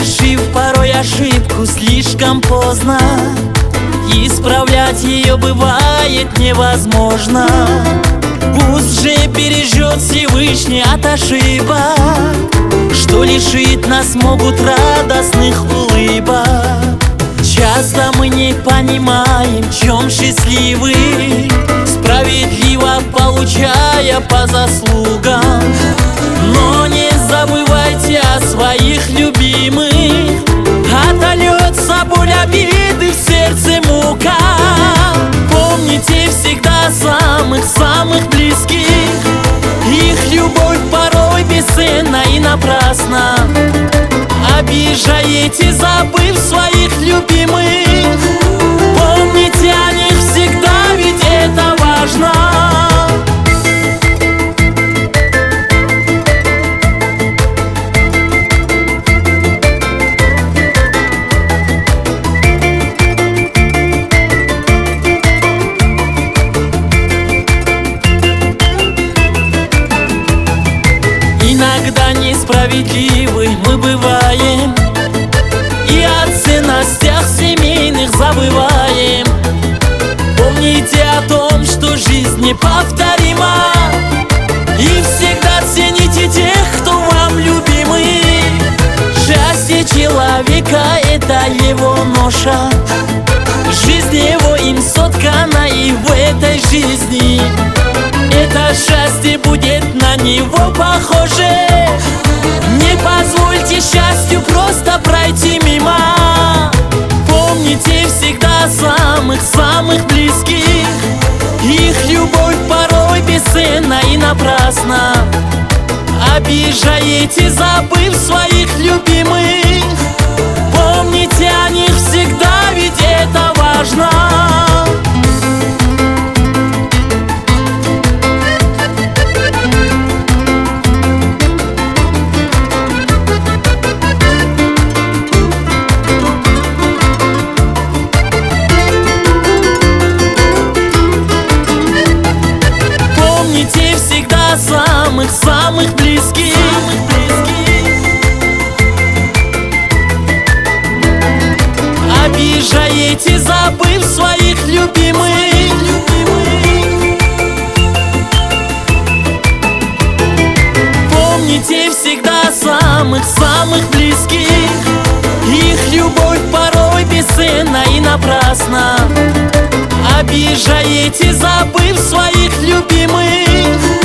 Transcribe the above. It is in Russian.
Совершив порой ошибку слишком поздно, исправлять ее бывает невозможно. Пусть же бережет Всевышний от ошибок, что лишить нас могут радостных улыбок. Часто мы не понимаем, в чем счастливы, справедливо получая по заслугам. Но не забывайте о своих любимых, отольется боль обиды в сердце мука. Помните всегда самых близких, их любовь порой бесценна и напрасна. Обижаете, забыв своих любимых, помните о них всегда, ведь это важно. Иногда несправедливы мы бываем, и о ценностях семейных забываем. Помните о том, что жизнь неповторима, и всегда цените тех, кто вам любимый. Счастье человека — это его ноша, жизнь его им соткана, и в этой жизни это счастье будет на него похоже. Не позвольте счастью просто пройти мимо. Помните всегда самых близких, их любовь порой бесценна и напрасна. Обижаете, забыв своих любимых, помните о них всегда, ведь это важно. Помните всегда самых близких, обижаете, забыв своих любимых. Помните всегда самых близких, их любовь порой бесценна и напрасна. Обижаете, забыв своих любимых.